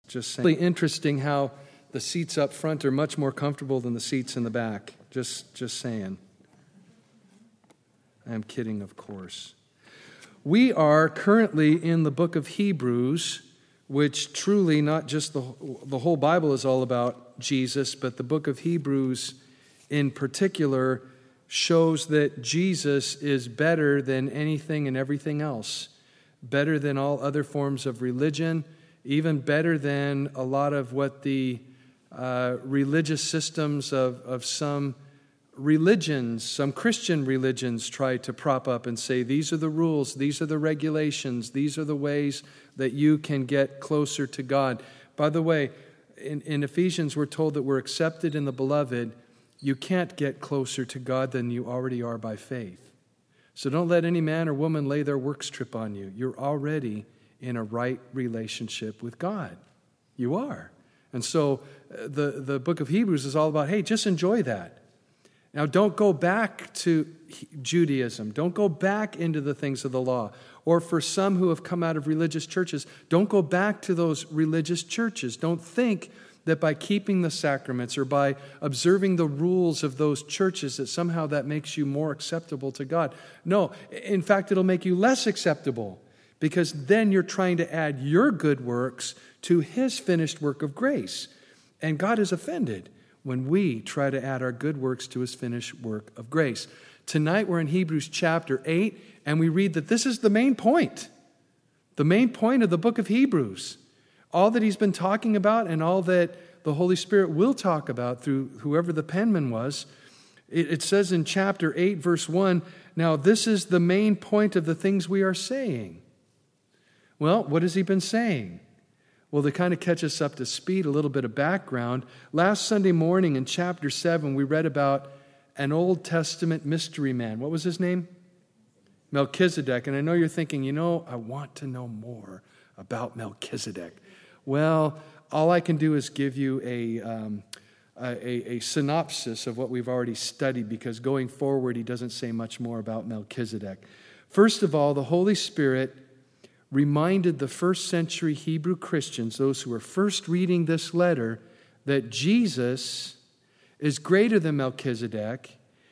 Just saying. Really interesting how the seats up front are much more comfortable than the seats in the back. Just saying. I'm kidding, of course. We are currently in the book of Hebrews, which truly not just the whole Bible is all about Jesus, but the book of Hebrews in particular shows that Jesus is better than anything and everything else, better than all other forms of religion, even better than a lot of what the religious systems of some religions, some Christian religions try to prop up and say, these are the rules, these are the regulations, these are the ways that you can get closer to God. By the way, in Ephesians, we're told that we're accepted in the beloved. You can't get closer to God than you already are by faith. So don't let any man or woman lay their works trip on you. You're already in a right relationship with God. You are. And so the book of Hebrews is all about, hey, just enjoy that. Now, don't go back to Judaism. Don't go back into the things of the law. Or for some who have come out of religious churches, don't go back to those religious churches. Don't think that by keeping the sacraments or by observing the rules of those churches that somehow that makes you more acceptable to God. No, in fact, it'll make you less acceptable because then you're trying to add your good works to His finished work of grace. And God is offended when we try to add our good works to His finished work of grace. Tonight we're in Hebrews chapter 8, and we read that this is the main point of the book of Hebrews. All that he's been talking about and all that the Holy Spirit will talk about through whoever the penman was. It says in chapter 8, verse 1, now this is the main point of the things we are saying. Well, what has he been saying? Well, to kind of catch us up to speed, a little bit of background. Last Sunday morning in chapter 7, we read about an Old Testament mystery man. What was his name? Melchizedek. And I know you're thinking, I want to know more about Melchizedek. Well, all I can do is give you a synopsis of what we've already studied, because going forward, he doesn't say much more about Melchizedek. First of all, the Holy Spirit reminded the first century Hebrew Christians, those who were first reading this letter, that Jesus is greater than Melchizedek,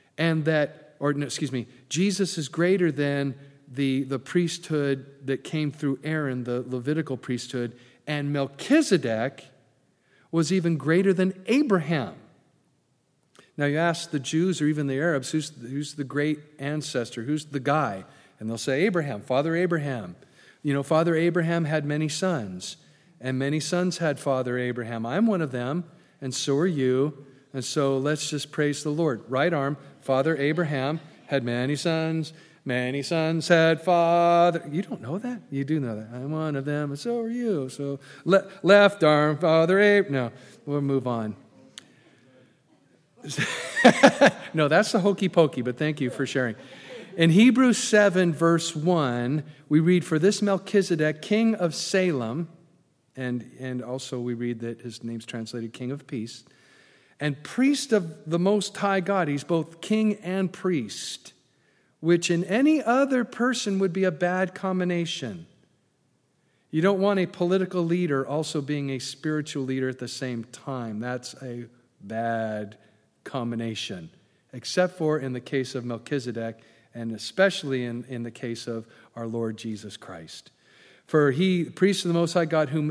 Jesus is greater than the priesthood that came through Aaron, the Levitical priesthood, and Melchizedek was even greater than Abraham. Now you ask the Jews or even the Arabs, who's the great ancestor, who's the guy? And they'll say Abraham, Father Abraham. Father Abraham had many sons, and many sons had Father Abraham. I'm one of them, and so are you. And so let's just praise the Lord. Right arm, Father Abraham had many sons had Father. You don't know that? You do know that. I'm one of them, and so are you. So left arm, Father Abraham. No, we'll move on. No, that's the hokey pokey, but thank you for sharing. In Hebrews 7, verse 1, we read, for this Melchizedek, king of Salem, and also we read that his name's translated king of peace, and priest of the Most High God. He's both king and priest, which in any other person would be a bad combination. You don't want a political leader also being a spiritual leader at the same time. That's a bad combination, except for in the case of Melchizedek, and especially in the case of our Lord Jesus Christ. For he, priest of the Most High God, who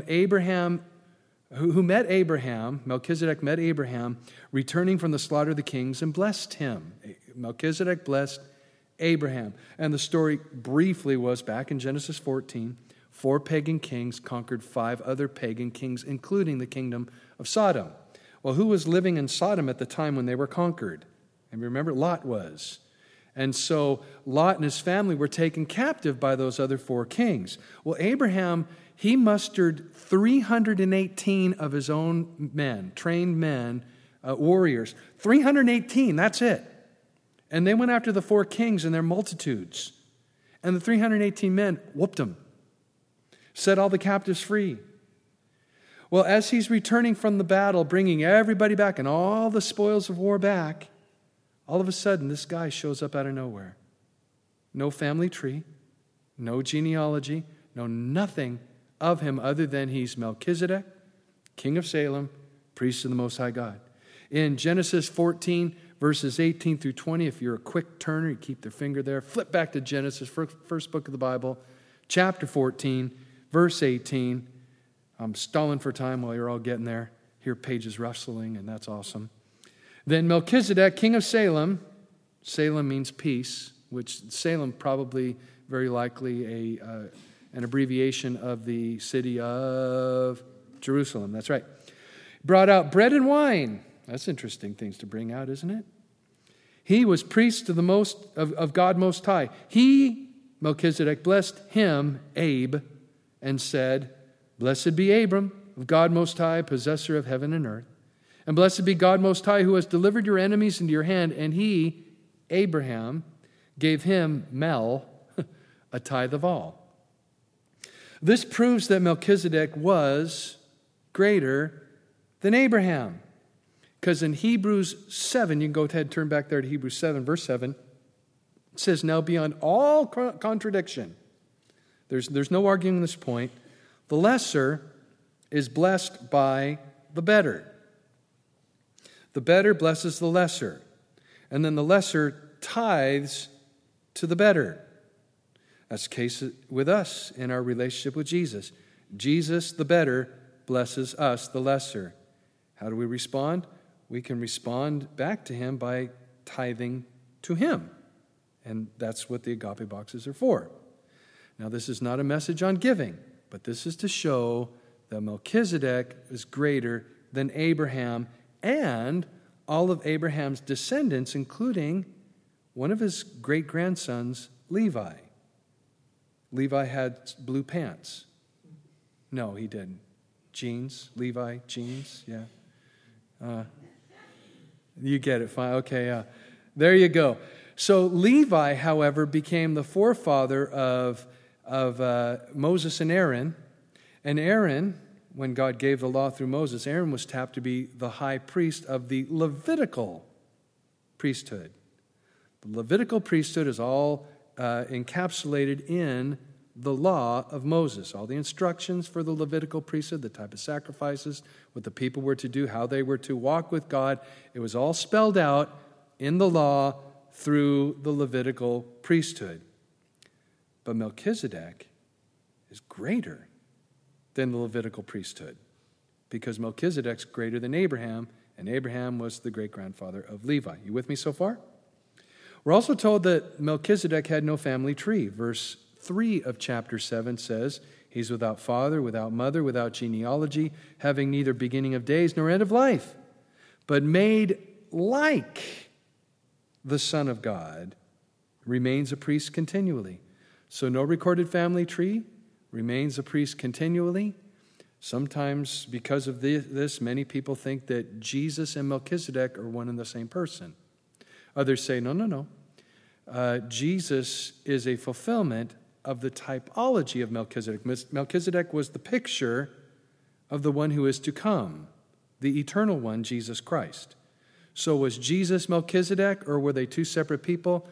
met Abraham, Melchizedek met Abraham, returning from the slaughter of the kings, and blessed him. Melchizedek blessed Abraham. And the story briefly was back in Genesis 14, 4 pagan kings conquered 5 other pagan kings, including the kingdom of Sodom. Well, who was living in Sodom at the time when they were conquered? And remember, Lot was. And so Lot and his family were taken captive by those other 4 kings. Well, Abraham, he mustered 318 of his own men, trained men, warriors. 318, that's it. And they went after the 4 kings and their multitudes. And the 318 men whooped them, set all the captives free. Well, as he's returning from the battle, bringing everybody back and all the spoils of war back, all of a sudden, this guy shows up out of nowhere. No family tree, no genealogy, no nothing of him other than he's Melchizedek, king of Salem, priest of the Most High God. In Genesis 14, verses 18 through 20, if you're a quick turner, you keep their finger there, flip back to Genesis, first book of the Bible, chapter 14, verse 18. I'm stalling for time while you're all getting there. Hear pages rustling, and that's awesome. Then Melchizedek, king of Salem. Salem means peace, which Salem probably very likely an abbreviation of the city of Jerusalem. That's right. Brought out bread and wine. That's interesting things to bring out, isn't it? He was priest of God Most High. He, Melchizedek, blessed him, Abe, and said, "Blessed be Abram, of God Most High, possessor of heaven and earth. And blessed be God Most High, who has delivered your enemies into your hand." And he, Abraham, gave him, Mel, a tithe of all. This proves that Melchizedek was greater than Abraham. Because in Hebrews 7, you can go ahead and turn back there to Hebrews 7, verse 7. It says, "Now beyond all contradiction," there's no arguing this point, "the lesser is blessed by the better." The better blesses the lesser. And then the lesser tithes to the better. That's the case with us in our relationship with Jesus. Jesus, the better, blesses us, the lesser. How do we respond? We can respond back to him by tithing to him. And that's what the agape boxes are for. Now, this is not a message on giving, but this is to show that Melchizedek is greater than Abraham and all of Abraham's descendants, including one of his great-grandsons, Levi. Levi had blue pants. No, he didn't. Jeans, Levi, jeans, yeah. You get it, fine. Okay, there you go. So Levi, however, became the forefather of Moses and Aaron. And Aaron, when God gave the law through Moses, Aaron was tapped to be the high priest of the Levitical priesthood. The Levitical priesthood is all encapsulated in the law of Moses. All the instructions for the Levitical priesthood, the type of sacrifices, what the people were to do, how they were to walk with God. It was all spelled out in the law through the Levitical priesthood. But Melchizedek is greater than the Levitical priesthood because Melchizedek's greater than Abraham, and Abraham was the great-grandfather of Levi. You with me so far? We're also told that Melchizedek had no family tree. Verse 3 of chapter 7 says, "He's without father, without mother, without genealogy, having neither beginning of days nor end of life, but made like the Son of God, remains a priest continually." So no recorded family tree, remains a priest continually. Sometimes because of this, many people think that Jesus and Melchizedek are one and the same person. Others say, no. Jesus is a fulfillment of the typology of Melchizedek. Melchizedek was the picture of the one who is to come, the eternal one, Jesus Christ. So was Jesus Melchizedek, or were they two separate people?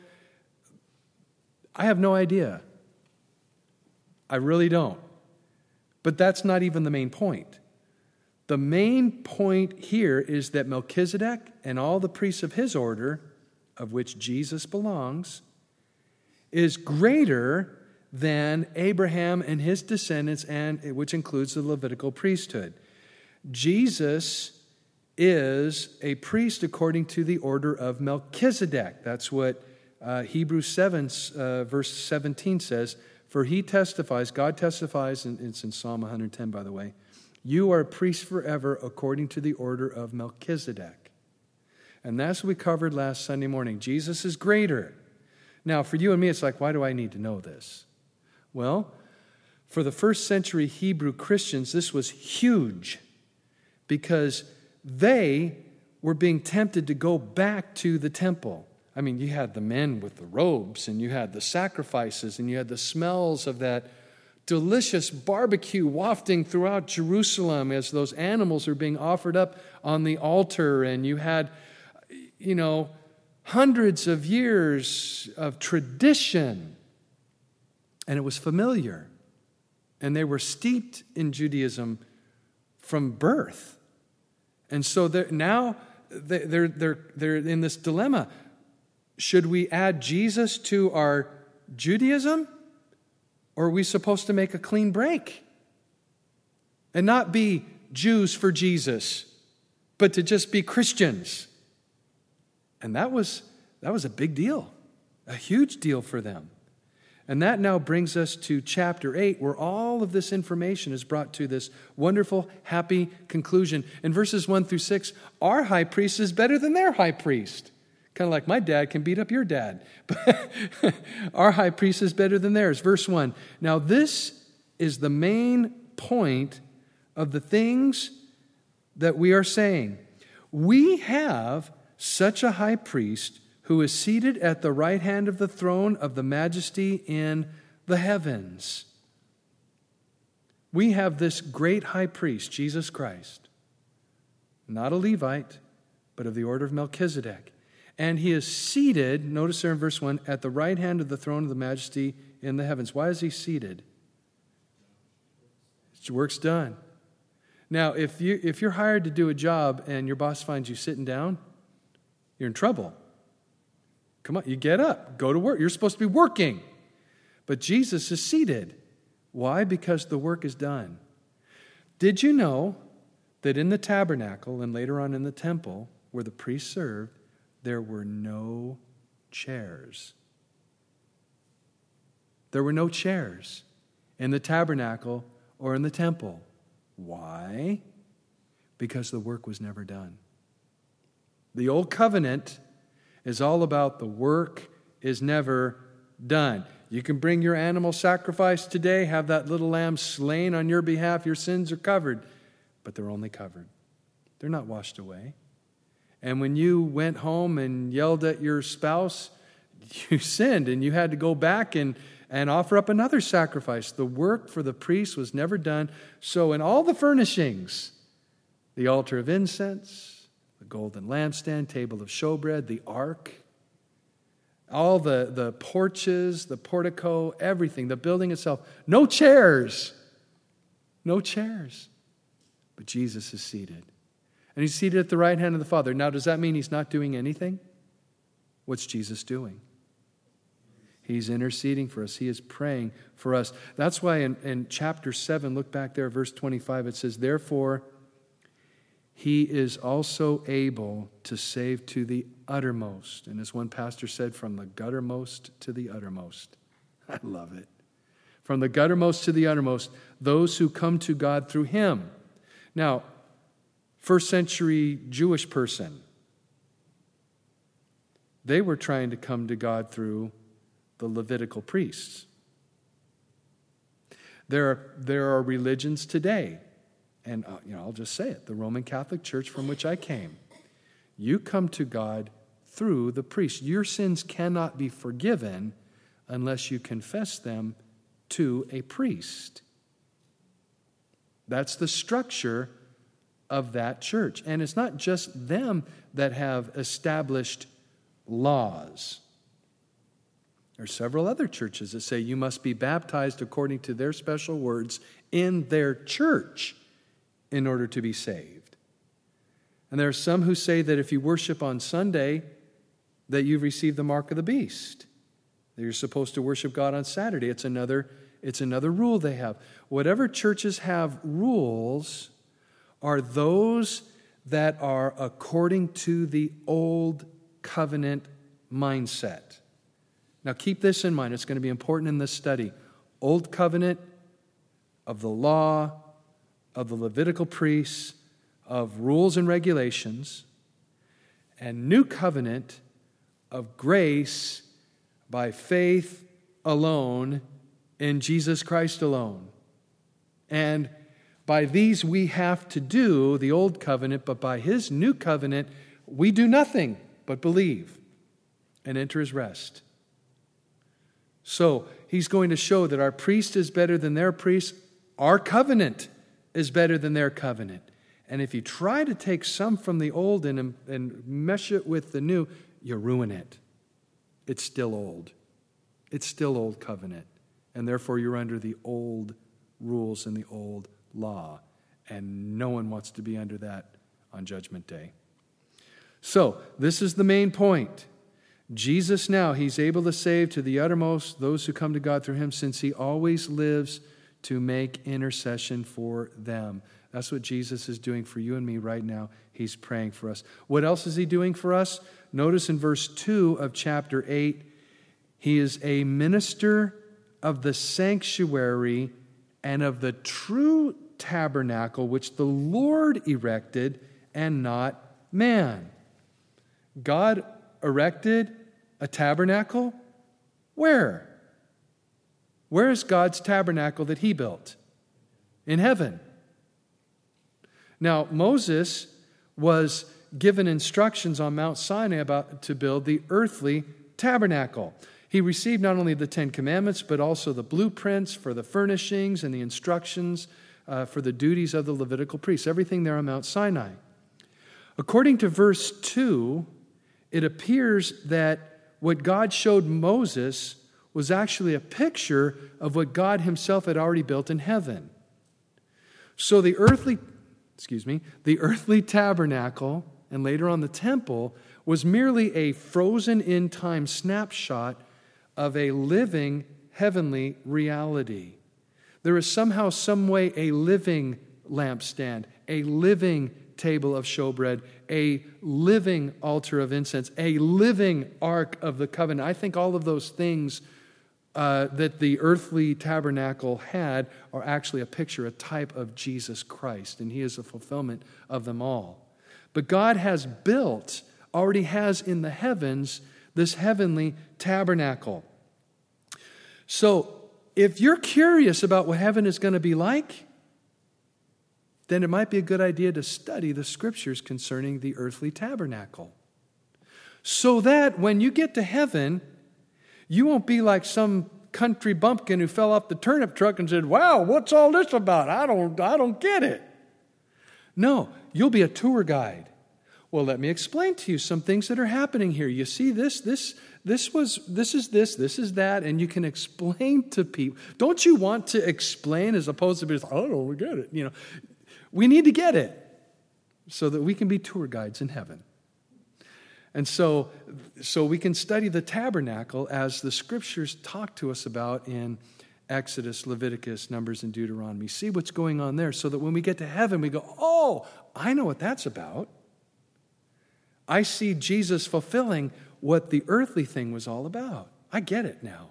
I have no idea. I really don't. But that's not even the main point. The main point here is that Melchizedek and all the priests of his order, of which Jesus belongs, is greater than Abraham and his descendants, and which includes the Levitical priesthood. Jesus is a priest according to the order of Melchizedek. That's what Hebrews 7, verse 17 says. "For he testifies," God testifies, and it's in Psalm 110, by the way, "you are a priest forever according to the order of Melchizedek." And that's what we covered last Sunday morning. Jesus is greater. Now, for you and me, it's like, why do I need to know this? Well, for the first century Hebrew Christians, this was huge because they were being tempted to go back to the temple. I mean, you had the men with the robes, and you had the sacrifices, and you had the smells of that delicious barbecue wafting throughout Jerusalem as those animals are being offered up on the altar, and you had, hundreds of years of tradition, and it was familiar, and they were steeped in Judaism from birth. And so they're in this dilemma. Should we add Jesus to our Judaism? Or are we supposed to make a clean break? And not be Jews for Jesus, but to just be Christians. And that was a big deal, a huge deal for them. And that now brings us to chapter 8, where all of this information is brought to this wonderful, happy conclusion. In verses 1 through 6, our high priest is better than their high priest. Kind of like my dad can beat up your dad. But our high priest is better than theirs. Verse 1. Now this is the main point of the things that we are saying. We have such a high priest who is seated at the right hand of the throne of the majesty in the heavens. We have this great high priest, Jesus Christ. Not a Levite, but of the order of Melchizedek. And he is seated, notice there in verse 1, at the right hand of the throne of the majesty in the heavens. Why is he seated? His work's done. Now, if you're hired to do a job and your boss finds you sitting down, you're in trouble. Come on, you get up, go to work. You're supposed to be working. But Jesus is seated. Why? Because the work is done. Did you know that in the tabernacle and later on in the temple where the priests served, there were no chairs? There were no chairs in the tabernacle or in the temple. Why? Because the work was never done. The old covenant is all about the work is never done. You can bring your animal sacrifice today, have that little lamb slain on your behalf, your sins are covered, but they're only covered. They're not washed away. And when you went home and yelled at your spouse, you sinned and you had to go back and offer up another sacrifice. The work for the priest was never done. So in all the furnishings, the altar of incense, the golden lampstand, table of showbread, the ark, all the porches, the portico, everything, the building itself, no chairs. No chairs. But Jesus is seated. And he's seated at the right hand of the Father. Now, does that mean he's not doing anything? What's Jesus doing? He's interceding for us. He is praying for us. That's why in chapter 7, look back there, verse 25, it says, therefore, he is also able to save to the uttermost. And as one pastor said, from the guttermost to the uttermost. I love it. From the guttermost to the uttermost, those who come to God through him. Now, first century Jewish person, they were trying to come to God through the Levitical priests. There are religions today, and I'll just say it, the Roman Catholic Church from which I came. You come to God through the priest. Your sins cannot be forgiven unless you confess them to a priest. That's the structure of that church. And it's not just them that have established laws. There are several other churches that say you must be baptized according to their special words in their church in order to be saved. And there are some who say that if you worship on Sunday, that you've received the mark of the beast. That you're supposed to worship God on Saturday. It's another rule they have. Whatever churches have rules are those that are according to the old covenant mindset. Now keep this in mind. It's going to be important in this study. Old covenant of the law, of the Levitical priests, of rules and regulations, and new covenant of grace by faith alone in Jesus Christ alone. And by these we have to do the old covenant, but by his new covenant we do nothing but believe and enter his rest. So he's going to show that our priest is better than their priest. Our covenant is better than their covenant. And if you try to take some from the old and mesh it with the new, you ruin it. It's still old. It's still old covenant. And therefore you're under the old rules and the old law. And no one wants to be under that on Judgment Day. So, this is the main point. Jesus now, he's able to save to the uttermost those who come to God through him, since he always lives to make intercession for them. That's what Jesus is doing for you and me right now. He's praying for us. What else is he doing for us? Notice in verse 2 of chapter 8, he is a minister of the sanctuary and of the true tabernacle which the Lord erected and not man. God erected a tabernacle? Where? Where is God's tabernacle that he built? In heaven. Now, Moses was given instructions on Mount Sinai to build the earthly tabernacle. He received not only the Ten Commandments, but also the blueprints for the furnishings and the instructions for the duties of the Levitical priests. Everything there on Mount Sinai. According to verse 2, it appears that what God showed Moses was actually a picture of what God himself had already built in heaven. So the earthly tabernacle, and later on the temple, was merely a frozen in time snapshot of a living heavenly reality. There is somehow, some way, a living lampstand, a living table of showbread, a living altar of incense, a living ark of the covenant. I think all of those things that the earthly tabernacle had are actually a picture, a type of Jesus Christ, and he is a fulfillment of them all. But God has built, already has in the heavens, this heavenly tabernacle. So, if you're curious about what heaven is going to be like, then it might be a good idea to study the scriptures concerning the earthly tabernacle. So that when you get to heaven, you won't be like some country bumpkin who fell off the turnip truck and said, "Wow, what's all this about? I don't get it." No, you'll be a tour guide. Well, let me explain to you some things that are happening here. You see this is that, and you can explain to people. Don't you want to explain as opposed to be, "I don't get it." You know, we need to get it so that we can be tour guides in heaven. And so we can study the tabernacle as the scriptures talk to us about in Exodus, Leviticus, Numbers, and Deuteronomy. See what's going on there so that when we get to heaven, we go, "Oh, I know what that's about. I see Jesus fulfilling what the earthly thing was all about. I get it now."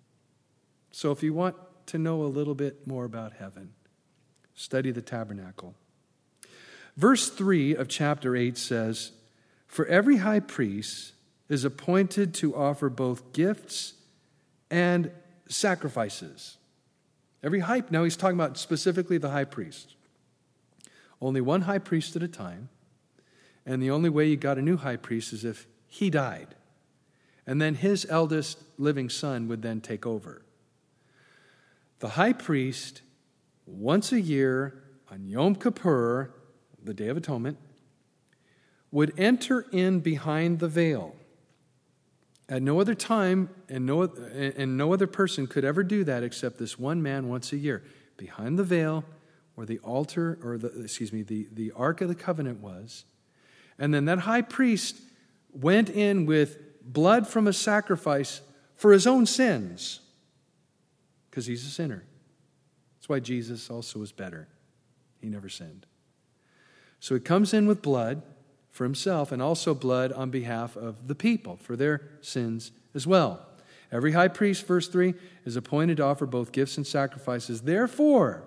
So if you want to know a little bit more about heaven, study the tabernacle. Verse 3 of chapter 8 says, "For every high priest is appointed to offer both gifts and sacrifices." Now he's talking about specifically the high priest. Only one high priest at a time. And the only way you got a new high priest is if he died. And then his eldest living son would then take over. The high priest, once a year on Yom Kippur, the Day of Atonement, would enter in behind the veil. At no other time, and no other person could ever do that except this one man once a year. Behind the veil, where the altar, or the Ark of the Covenant was. And then that high priest went in with blood from a sacrifice for his own sins, because he's a sinner. That's why Jesus also was better. He never sinned. So he comes in with blood for himself and also blood on behalf of the people for their sins as well. Every high priest, verse 3, is appointed to offer both gifts and sacrifices. Therefore,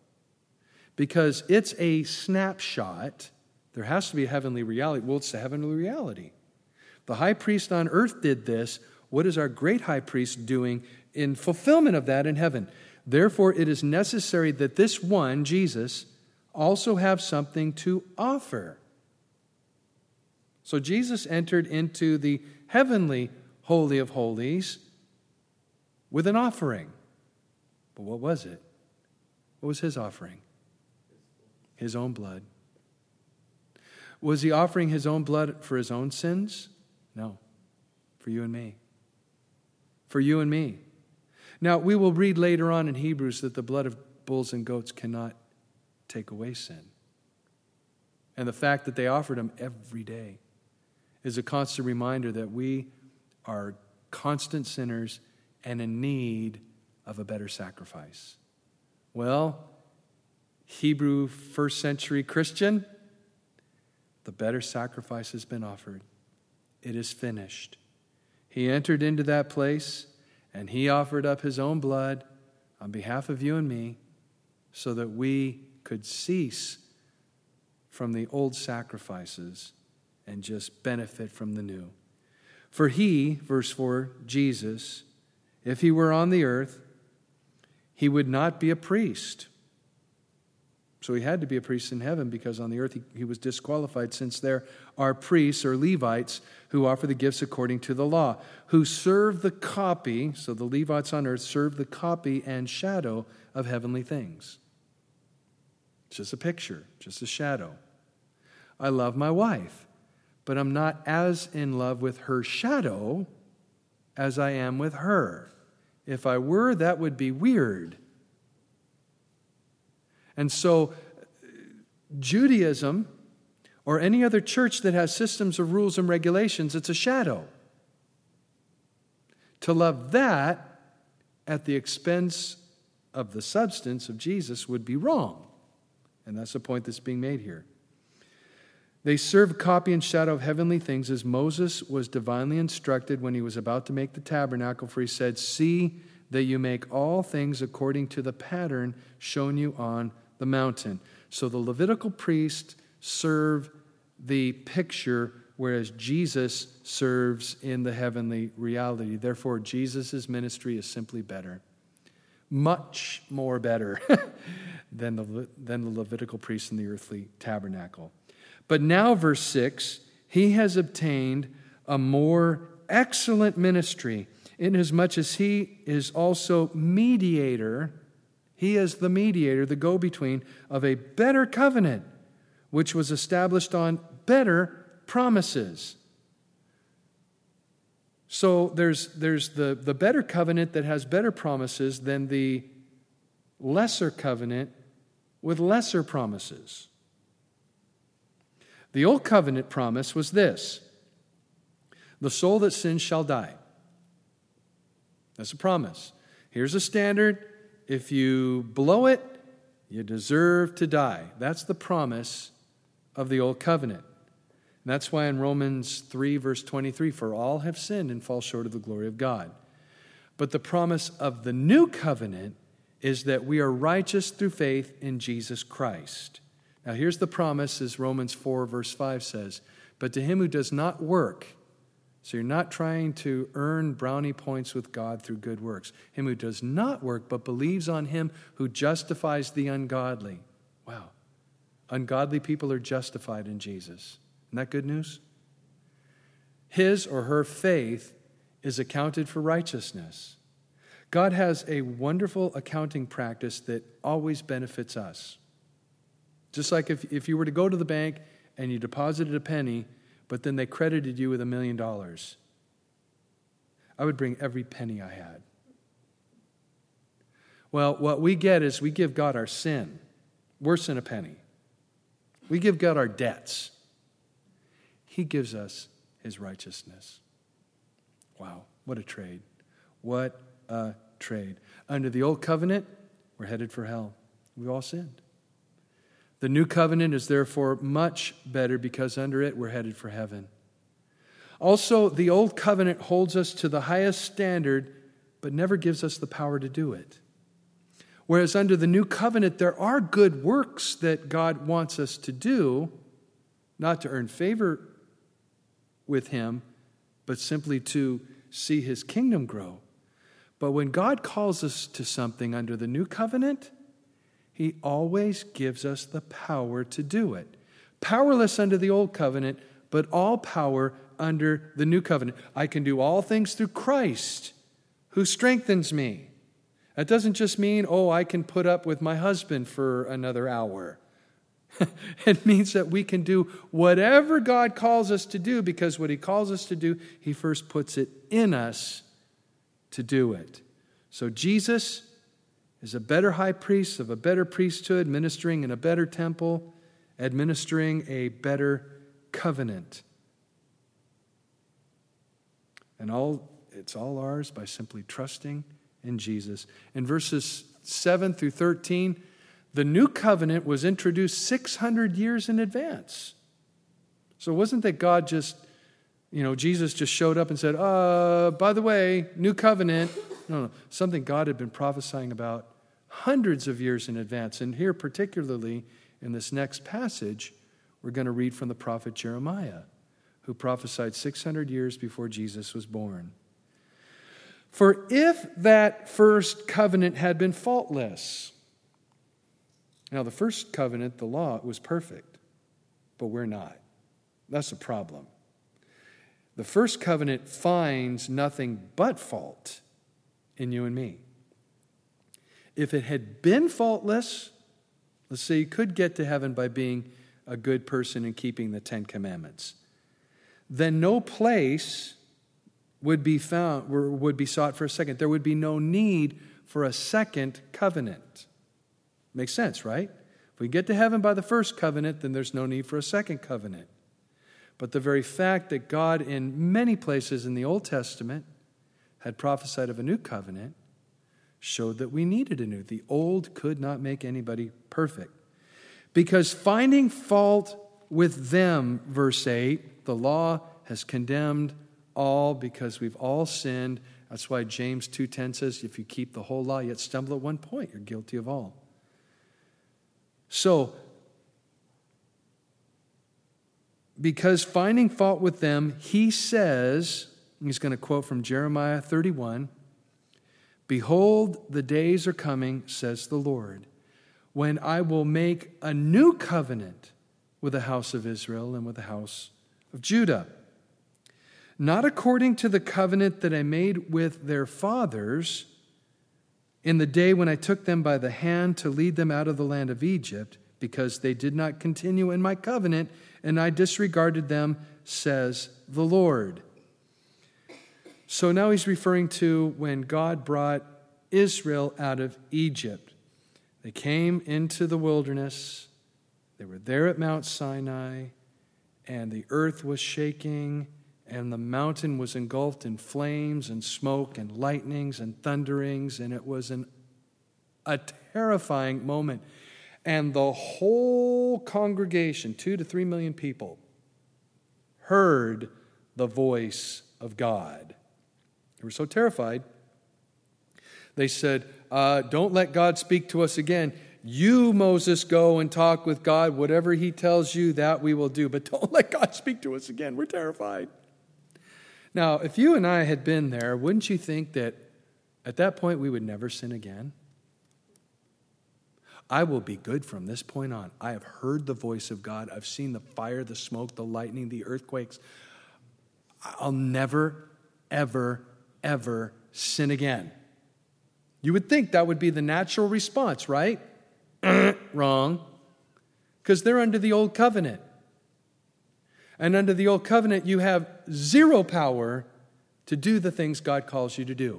because it's a snapshot, there has to be a heavenly reality. Well, it's the heavenly reality. The high priest on earth did this. What is our great high priest doing in fulfillment of that in heaven? Therefore, it is necessary that this one, Jesus, also have something to offer. So Jesus entered into the heavenly Holy of Holies with an offering. But what was it? What was his offering? His own blood. Was he offering his own blood for his own sins? No. For you and me. For you and me. Now, we will read later on in Hebrews that the blood of bulls and goats cannot take away sin. And the fact that they offered them every day is a constant reminder that we are constant sinners and in need of a better sacrifice. Well, Hebrew first century Christian, the better sacrifice has been offered. It is finished. He entered into that place and he offered up his own blood on behalf of you and me so that we could cease from the old sacrifices and just benefit from the new. For he, verse 4, Jesus, if he were on the earth, he would not be a priest. So he had to be a priest in heaven because on the earth he was disqualified, since there are priests or Levites who offer the gifts according to the law, who serve the copy, so the Levites on earth serve the copy and shadow of heavenly things. It's just a picture, just a shadow. I love my wife, but I'm not as in love with her shadow as I am with her. If I were, that would be weird. And so Judaism or any other church that has systems of rules and regulations, it's a shadow. To love that at the expense of the substance of Jesus would be wrong. And that's the point that's being made here. They serve copy and shadow of heavenly things, as Moses was divinely instructed when he was about to make the tabernacle, for he said, "See that you make all things according to the pattern shown you on the mountain." So the Levitical priests serve the picture, whereas Jesus serves in the heavenly reality. Therefore, Jesus' ministry is simply better, much more better than the Levitical priests in the earthly tabernacle. But now, verse 6, he has obtained a more excellent ministry, inasmuch as he is also mediator. He is the mediator, the go-between of a better covenant, which was established on better promises. So there's the better covenant that has better promises than the lesser covenant with lesser promises. The old covenant promise was this: the soul that sins shall die. That's a promise. Here's a standard. If you blow it, you deserve to die. That's the promise of the old covenant. And that's why in Romans 3, verse 23, for all have sinned and fall short of the glory of God. But the promise of the new covenant is that we are righteous through faith in Jesus Christ. Now here's the promise, as Romans 4, verse 5 says, but to him who does not work, so you're not trying to earn brownie points with God through good works, him who does not work but believes on him who justifies the ungodly. Wow. Ungodly people are justified in Jesus. Isn't that good news? His or her faith is accounted for righteousness. God has a wonderful accounting practice that always benefits us. Just like if you were to go to the bank and you deposited a penny, but then they credited you with $1 million, I would bring every penny I had. Well, what we get is we give God our sin, worse than a penny. We give God our debts. He gives us his righteousness. Wow, what a trade. What a trade. Under the old covenant, we're headed for hell. We all sinned. The new covenant is therefore much better because under it we're headed for heaven. Also, the old covenant holds us to the highest standard, but never gives us the power to do it. Whereas under the new covenant, there are good works that God wants us to do, not to earn favor with him, but simply to see his kingdom grow. But when God calls us to something under the new covenant, he always gives us the power to do it. Powerless under the old covenant, but all power under the new covenant. I can do all things through Christ, who strengthens me. That doesn't just mean, I can put up with my husband for another hour. It means that we can do whatever God calls us to do, because what he calls us to do, he first puts it in us to do it. So Jesus is a better high priest of a better priesthood, ministering in a better temple, administering a better covenant. And it's all ours by simply trusting in Jesus. In verses 7 through 13, the new covenant was introduced 600 years in advance. So it wasn't that God just, Jesus just showed up and said, by the way, new covenant. No, something God had been prophesying about hundreds of years in advance. And here, particularly in this next passage, we're going to read from the prophet Jeremiah, who prophesied 600 years before Jesus was born. For if that first covenant had been faultless. Now, the first covenant, the law, was perfect, but we're not. That's a problem. The first covenant finds nothing but fault in you and me. If it had been faultless, let's say you could get to heaven by being a good person and keeping the 10 Commandments, then no place would be sought for a second. There would be no need for a second covenant. Makes sense, right? If we get to heaven by the first covenant, then there's no need for a second covenant. But the very fact that God in many places in the Old Testament had prophesied of a new covenant showed that we needed a new. The old could not make anybody perfect. Because finding fault with them, verse 8, the law has condemned all because we've all sinned. That's why James 2:10 says, if you keep the whole law yet stumble at one point, you're guilty of all. So, because finding fault with them, he says, he's going to quote from Jeremiah 31, behold, the days are coming, says the Lord, when I will make a new covenant with the house of Israel and with the house of Judah. Not according to the covenant that I made with their fathers in the day when I took them by the hand to lead them out of the land of Egypt, because they did not continue in my covenant, and I disregarded them, says the Lord. So now he's referring to when God brought Israel out of Egypt. They came into the wilderness. They were there at Mount Sinai, and the earth was shaking, and the mountain was engulfed in flames and smoke and lightnings and thunderings, and it was a terrifying moment. And the whole congregation, 2 to 3 million people, heard the voice of God. They were so terrified, they said, don't let God speak to us again. You, Moses, go and talk with God. Whatever he tells you, that we will do. But don't let God speak to us again. We're terrified. Now, if you and I had been there, wouldn't you think that at that point we would never sin again? I will be good from this point on. I have heard the voice of God. I've seen the fire, the smoke, the lightning, the earthquakes. I'll never, ever, ever sin again. You would think that would be the natural response, right? Wrong. Because they're under the old covenant. And under the old covenant, you have zero power to do the things God calls you to do.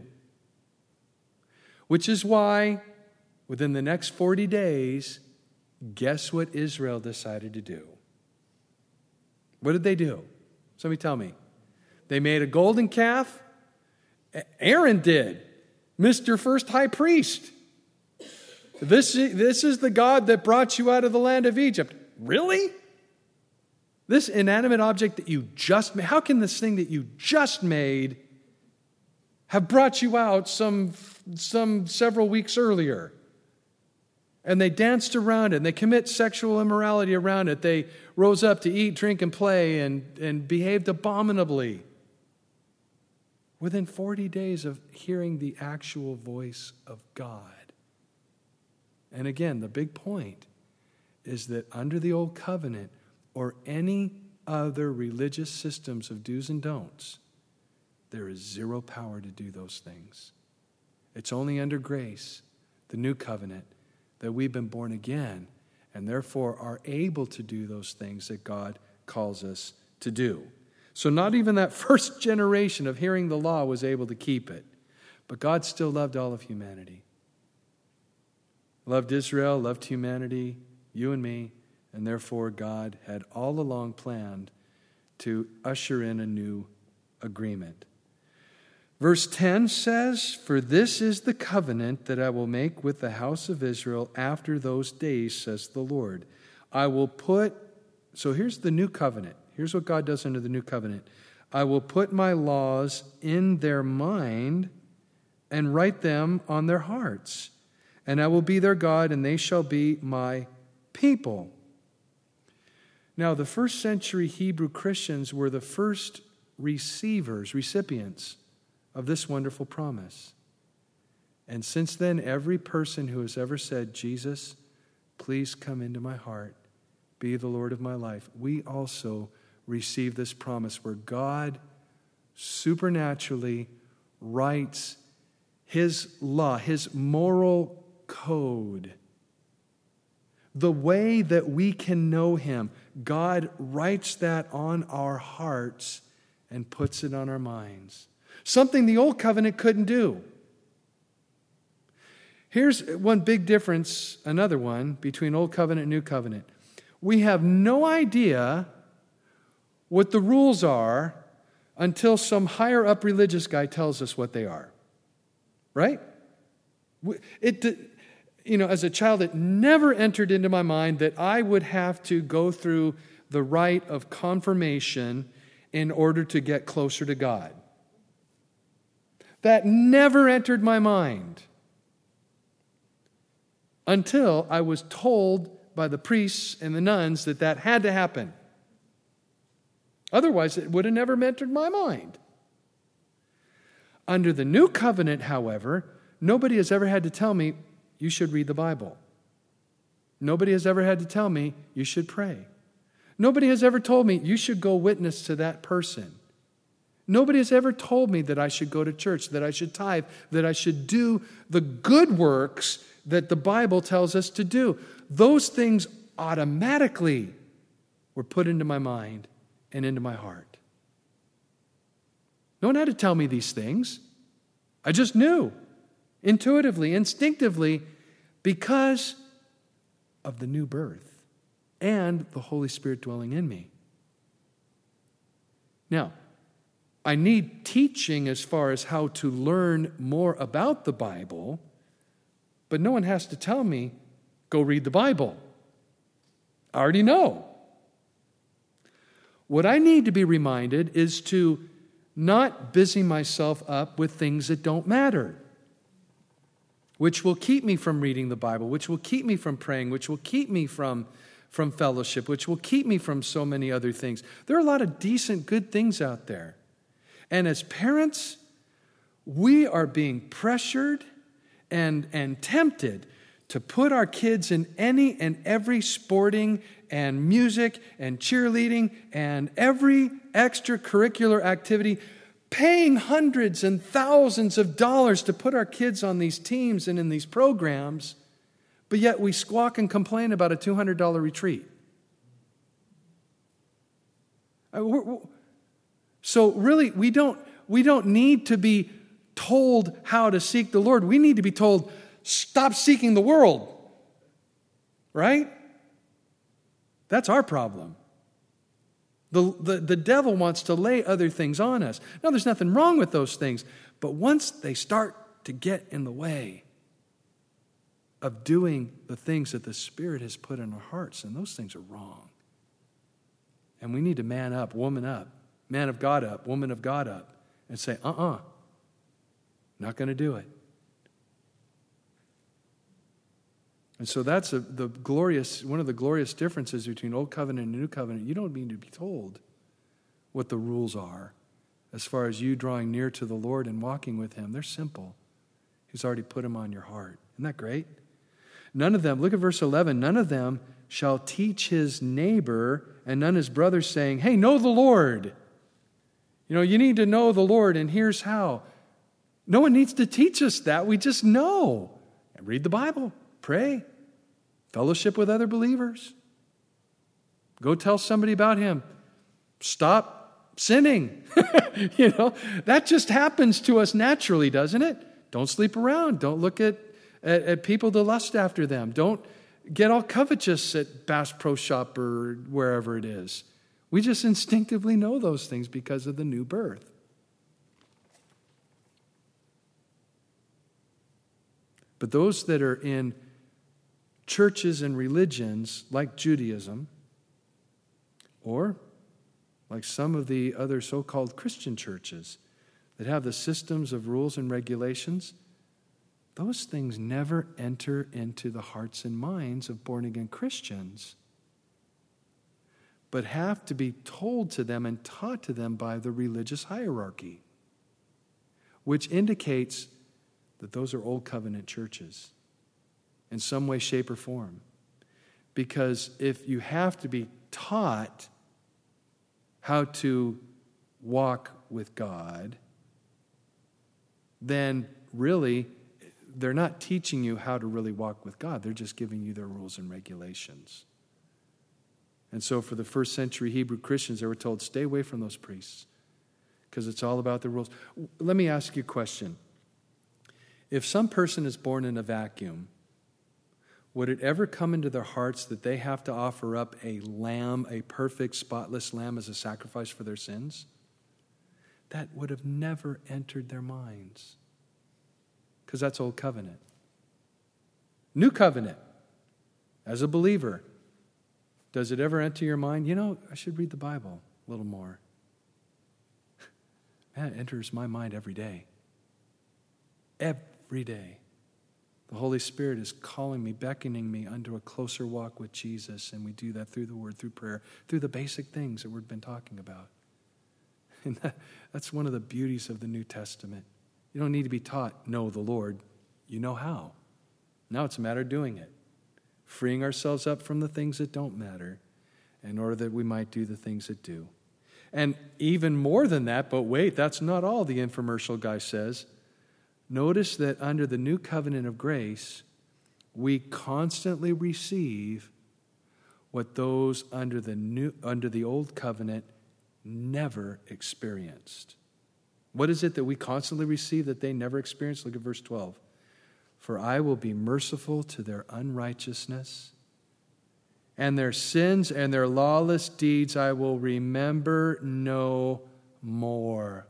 Which is why, within the next 40 days, guess what Israel decided to do? What did they do? Somebody tell me. They made a golden calf. Aaron did. Mr. First High Priest. This is the God that brought you out of the land of Egypt. Really? This inanimate object that you just made, how can this thing that you just made have brought you out some several weeks earlier? And they danced around it, and they commit sexual immorality around it. They rose up to eat, drink, and play, and behaved abominably. Within 40 days of hearing the actual voice of God. And again, the big point is that under the old covenant, or any other religious systems of do's and don'ts, there is zero power to do those things. It's only under grace, the new covenant, that we've been born again and therefore are able to do those things that God calls us to do. So not even that first generation of hearing the law was able to keep it. But God still loved all of humanity. Loved Israel, loved humanity, you and me, and therefore God had all along planned to usher in a new agreement. Verse 10 says, "For this is the covenant that I will make with the house of Israel after those days, says the Lord. I will put," so here's the new covenant. Here's what God does under the new covenant. "I will put my laws in their mind and write them on their hearts. And I will be their God, and they shall be my people." Now, the first century Hebrew Christians were the first recipients of this wonderful promise. And since then, every person who has ever said, "Jesus, please come into my heart, be the Lord of my life," we also receive this promise where God supernaturally writes His law, His moral code, the way that we can know Him. God writes that on our hearts and puts it on our minds. Something the old covenant couldn't do. Here's one big difference, another one, between old covenant and new covenant. We have no idea what the rules are until some higher up religious guy tells us what they are. Right? As a child, it never entered into my mind that I would have to go through the rite of confirmation in order to get closer to God. That never entered my mind until I was told by the priests and the nuns that had to happen. Otherwise, it would have never entered my mind. Under the new covenant, however, nobody has ever had to tell me, "You should read the Bible." Nobody has ever had to tell me, "You should pray." Nobody has ever told me, "You should go witness to that person." Nobody has ever told me that I should go to church, that I should tithe, that I should do the good works that the Bible tells us to do. Those things automatically were put into my mind and into my heart. No one had to tell me these things. I just knew, intuitively, instinctively, because of the new birth and the Holy Spirit dwelling in me. Now, I need teaching as far as how to learn more about the Bible, but no one has to tell me, "Go read the Bible." I already know. What I need to be reminded is to not busy myself up with things that don't matter, which will keep me from reading the Bible, which will keep me from praying, which will keep me from fellowship, which will keep me from so many other things. There are a lot of decent, good things out there. And as parents, we are being pressured and tempted to put our kids in any and every sporting and music and cheerleading and every extracurricular activity, paying hundreds and thousands of dollars to put our kids on these teams and in these programs, but yet we squawk and complain about a $200 retreat. So really, we don't need to be told how to seek the Lord. We need to be told, "Stop seeking the world." Right? That's our problem. The devil wants to lay other things on us. Now, there's nothing wrong with those things, but once they start to get in the way of doing the things that the Spirit has put in our hearts, and those things are wrong. And we need to man up, woman up, man of God up, woman of God up, and say, not going to do it. And so that's one of the glorious differences between Old Covenant and New Covenant. You don't need to be told what the rules are as far as you drawing near to the Lord and walking with Him. They're simple. He's already put them on your heart. Isn't that great? None of them, look at verse 11, none of them shall teach his neighbor and none his brother, saying, "Hey, know the Lord." You need to know the Lord, and here's how. No one needs to teach us that. We just know. And read the Bible. Pray. Fellowship with other believers. Go tell somebody about Him. Stop sinning. That just happens to us naturally, doesn't it? Don't sleep around. Don't look at at people to lust after them. Don't get all covetous at Bass Pro Shop or wherever it is. We just instinctively know those things because of the new birth. But those that are in churches and religions like Judaism, or like some of the other so-called Christian churches that have the systems of rules and regulations, those things never enter into the hearts and minds of born-again Christians, but have to be told to them and taught to them by the religious hierarchy, which indicates that those are old covenant churches in some way, shape, or form. Because if you have to be taught how to walk with God, then really they're not teaching you how to really walk with God. They're just giving you their rules and regulations. And so for the first century Hebrew Christians, they were told, stay away from those priests because it's all about the rules. Let me ask you a question. If some person is born in a vacuum, would it ever come into their hearts that they have to offer up a lamb, a perfect, spotless lamb as a sacrifice for their sins? That would have never entered their minds because that's old covenant. New covenant, as a believer, does it ever enter your mind? You know, I should read the Bible a little more. Man, it enters my mind every day. Every day. The Holy Spirit is calling me, beckoning me unto a closer walk with Jesus, and we do that through the Word, through prayer, through the basic things that we've been talking about. And that's one of the beauties of the New Testament. You don't need to be taught, know the Lord. You know how. Now it's a matter of doing it. Freeing ourselves up from the things that don't matter in order that we might do the things that do. And even more than that, but wait, that's not all, the infomercial guy says. Notice that under the new covenant of grace, we constantly receive what those under the old covenant never experienced. What is it that we constantly receive that they never experienced? Look at verse 12. For I will be merciful to their unrighteousness, and their sins and their lawless deeds I will remember no more.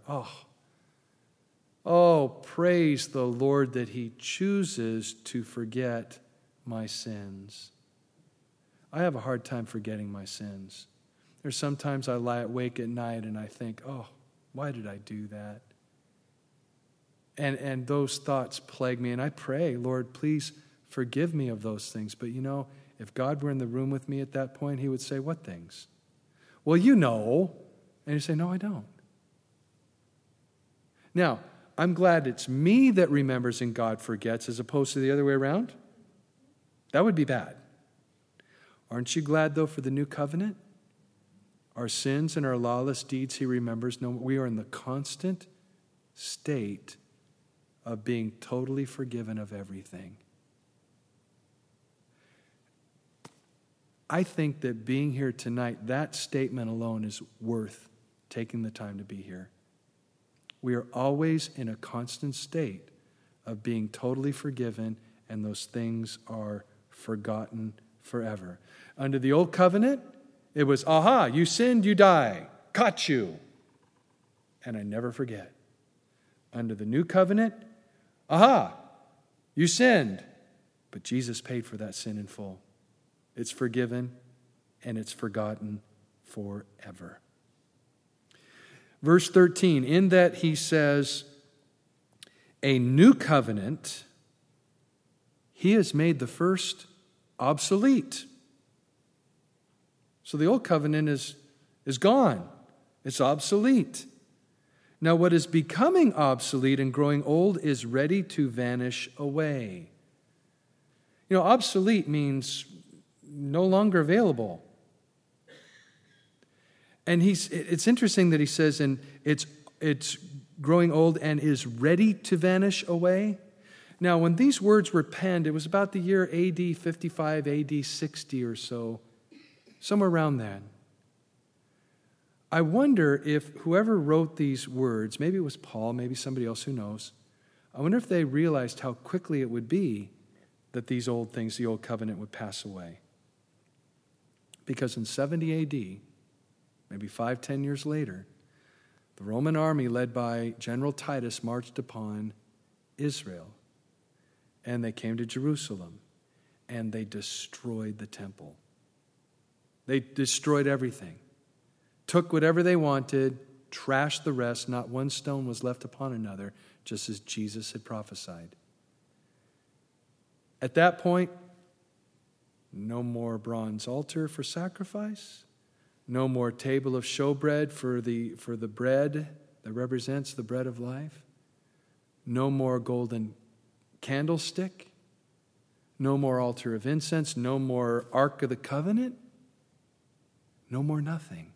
Oh, praise the Lord that He chooses to forget my sins. I have a hard time forgetting my sins. There's sometimes I lie awake at night and I think, oh, why did I do that? And those thoughts plague me, and I pray, Lord, please forgive me of those things. But you know, if God were in the room with me at that point, He would say, what things? Well, you know. And you say, no, I don't. Now, I'm glad it's me that remembers and God forgets as opposed to the other way around. That would be bad. Aren't you glad, though, for the new covenant? Our sins and our lawless deeds He remembers. No, we are in the constant state of being totally forgiven of everything. I think that being here tonight, that statement alone is worth taking the time to be here. We are always in a constant state of being totally forgiven, and those things are forgotten forever. Under the old covenant, it was, aha, you sinned, you die. Caught you. And I never forget. Under the new covenant, aha, you sinned. But Jesus paid for that sin in full. It's forgiven and it's forgotten forever. Verse 13, in that He says, a new covenant, He has made the first obsolete. So the old covenant is gone. It's obsolete. Now what is becoming obsolete and growing old is ready to vanish away. You know, obsolete means no longer available. And it's interesting that He says, and it's growing old and is ready to vanish away. Now, when these words were penned, it was about the year AD 55, AD 60 or so, somewhere around then. I wonder if whoever wrote these words, maybe it was Paul, maybe somebody else, who knows, I wonder if they realized how quickly it would be that these old things, the old covenant, would pass away. Because in 70 AD, maybe 5-10 years later, the Roman army led by General Titus marched upon Israel. And they came to Jerusalem. And they destroyed the temple. They destroyed everything. Took whatever they wanted, trashed the rest. Not one stone was left upon another, just as Jesus had prophesied. At that point, no more bronze altar for sacrifice. No more table of showbread for the bread that represents the bread of life. No more golden candlestick. No more altar of incense. No more Ark of the Covenant. No more nothing.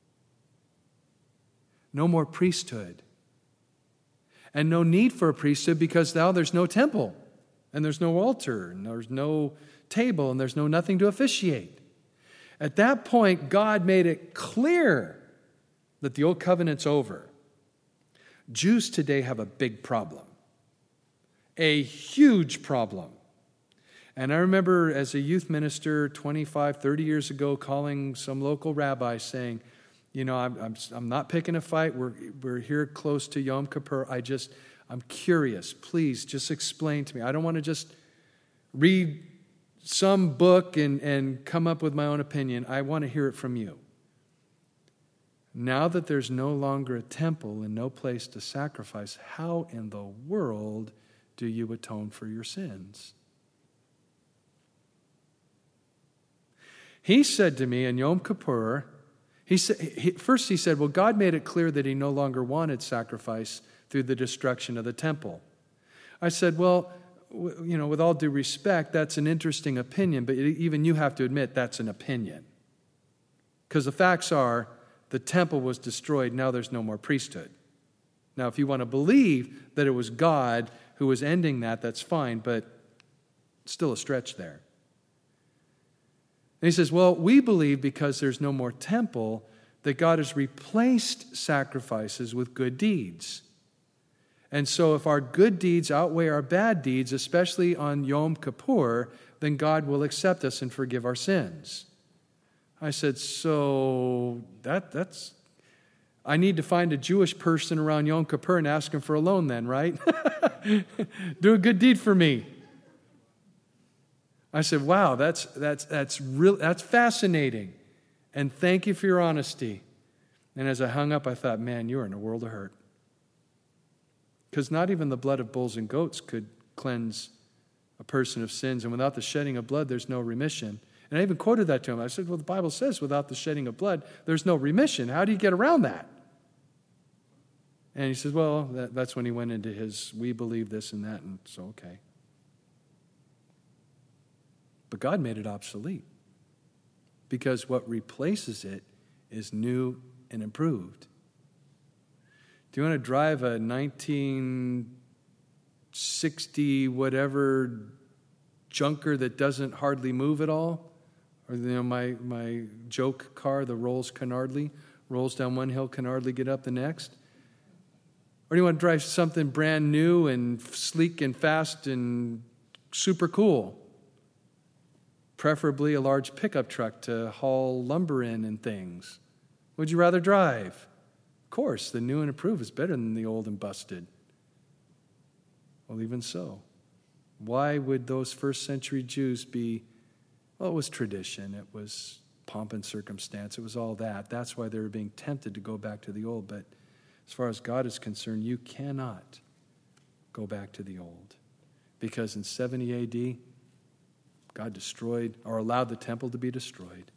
No more priesthood. And no need for a priesthood because now there's no temple. And there's no altar. And there's no table. And there's nothing to officiate. At that point, God made it clear that the old covenant's over. Jews today have a big problem. A huge problem. And I remember as a youth minister 25, 30 years ago calling some local rabbi saying, you know, I'm not picking a fight. We're here close to Yom Kippur. I'm curious. Please just explain to me. I don't want to just read some book and come up with my own opinion. I want to hear it from you. Now that there's no longer a temple and no place to sacrifice, how in the world do you atone for your sins? He said to me in Yom Kippur, first he said, well, God made it clear that he no longer wanted sacrifice through the destruction of the temple. I said, well, you know, with all due respect, that's an interesting opinion, but even you have to admit that's an opinion. Because the facts are, the temple was destroyed, now there's no more priesthood. Now, if you want to believe that it was God who was ending that, that's fine, but still a stretch there. And he says, well, we believe because there's no more temple that God has replaced sacrifices with good deeds. And so if our good deeds outweigh our bad deeds, especially on Yom Kippur, then God will accept us and forgive our sins. I said, so that's... I need to find a Jewish person around Yom Kippur and ask him for a loan then, right? Do a good deed for me. I said, wow, that's fascinating. And thank you for your honesty. And as I hung up, I thought, man, you're in a world of hurt. Because not even the blood of bulls and goats could cleanse a person of sins. And without the shedding of blood, there's no remission. And I even quoted that to him. I said, well, the Bible says without the shedding of blood, there's no remission. How do you get around that? And he says, well, that's when he went into his, we believe this and that, and so, okay. But God made it obsolete. Because what replaces it is new and improved. Do you want to drive a 1960 whatever junker that doesn't hardly move at all? Or my joke car, the Rolls Canardly, rolls down one hill, can hardly get up the next? Or do you want to drive something brand new and sleek and fast and super cool? Preferably a large pickup truck to haul lumber in and things. Would you rather drive? Of course, the new and improved is better than the old and busted. Well, even so, why would those first century Jews be, well, it was tradition, it was pomp and circumstance, it was all that. That's why they were being tempted to go back to the old. But as far as God is concerned, you cannot go back to the old. Because in 70 AD, God destroyed or allowed the temple to be destroyed.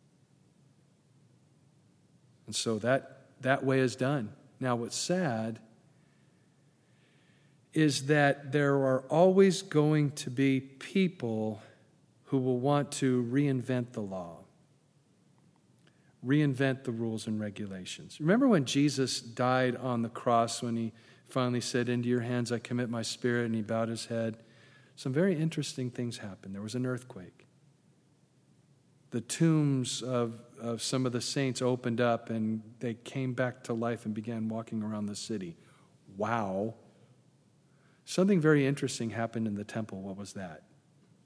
And so that way is done. Now, what's sad is that there are always going to be people who will want to reinvent the law, reinvent the rules and regulations. Remember when Jesus died on the cross, when he finally said, into your hands I commit my spirit, and he bowed his head? Some very interesting things happened. There was an earthquake. The tombs of some of the saints opened up, and they came back to life and began walking around the city. Wow. Something very interesting happened in the temple. What was that?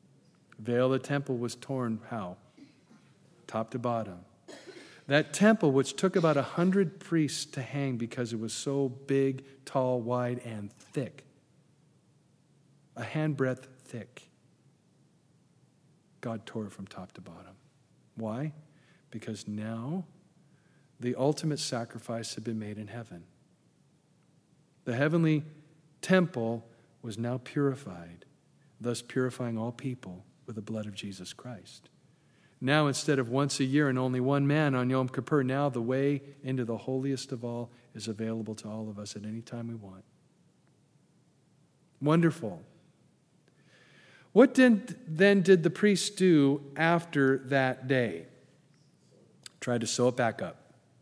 Veil of the temple was torn how? Top to bottom. That temple, which took about 100 priests to hang because it was so big, tall, wide, and thick, a handbreadth thick, God tore it from top to bottom. Why? Because now the ultimate sacrifice had been made in heaven. The heavenly temple was now purified, thus purifying all people with the blood of Jesus Christ. Now, instead of once a year and only one man on Yom Kippur, now the way into the holiest of all is available to all of us at any time we want. Wonderful. What then did the priests do after that day? Tried to sew it back up.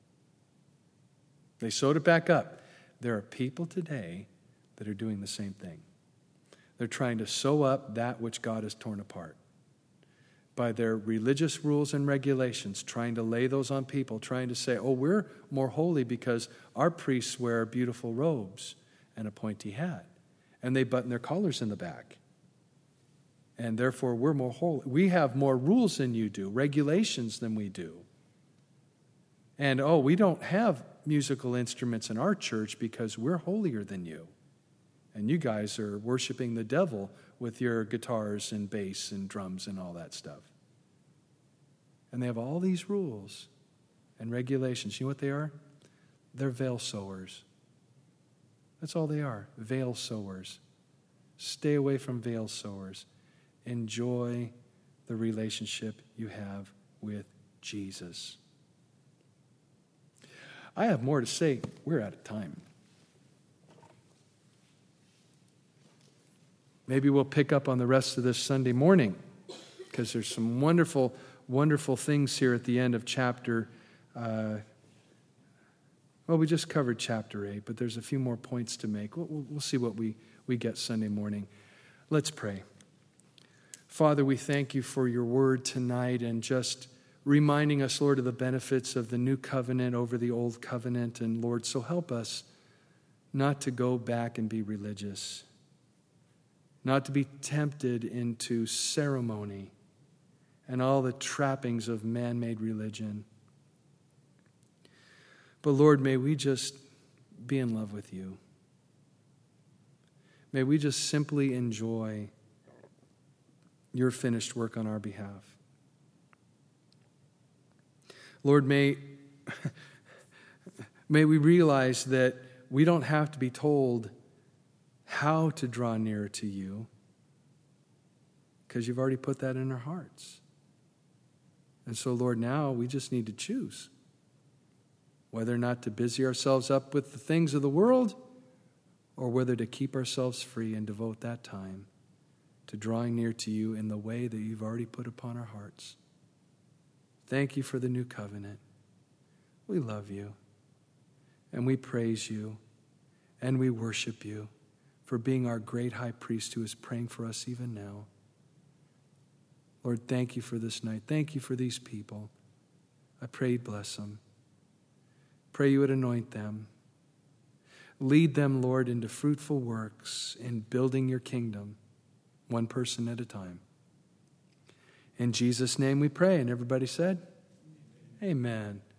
They sewed it back up. There are people today that are doing the same thing. They're trying to sew up that which God has torn apart by their religious rules and regulations, trying to lay those on people, trying to say, oh, we're more holy because our priests wear beautiful robes and a pointy hat, and they button their collars in the back. And therefore, we're more holy. We have more rules than you do, regulations than we do. And, oh, we don't have musical instruments in our church because we're holier than you. And you guys are worshiping the devil with your guitars and bass and drums and all that stuff. And they have all these rules and regulations. You know what they are? They're veil sewers. That's all they are, veil sewers. Stay away from veil sewers. Enjoy the relationship you have with Jesus. I have more to say. We're out of time. Maybe we'll pick up on the rest of this Sunday morning, because there's some wonderful, wonderful things here at the end of chapter. We just covered chapter 8, but there's a few more points to make. We'll see what we get Sunday morning. Let's pray. Father, we thank you for your word tonight and just reminding us, Lord, of the benefits of the new covenant over the old covenant. And Lord, so help us not to go back and be religious, not to be tempted into ceremony and all the trappings of man-made religion. But Lord, may we just be in love with you. May we just simply enjoy your finished work on our behalf. Lord, may we realize that we don't have to be told how to draw nearer to you, because you've already put that in our hearts. And so, Lord, now we just need to choose whether or not to busy ourselves up with the things of the world, or whether to keep ourselves free and devote that time to drawing near to you in the way that you've already put upon our hearts. Thank you for the new covenant. We love you, and we praise you, and we worship you for being our great high priest who is praying for us even now. Lord, thank you for this night. Thank you for these people. I pray you'd bless them. Pray you would anoint them. Lead them, Lord, into fruitful works in building your kingdom, one person at a time. In Jesus' name we pray. And everybody said, amen.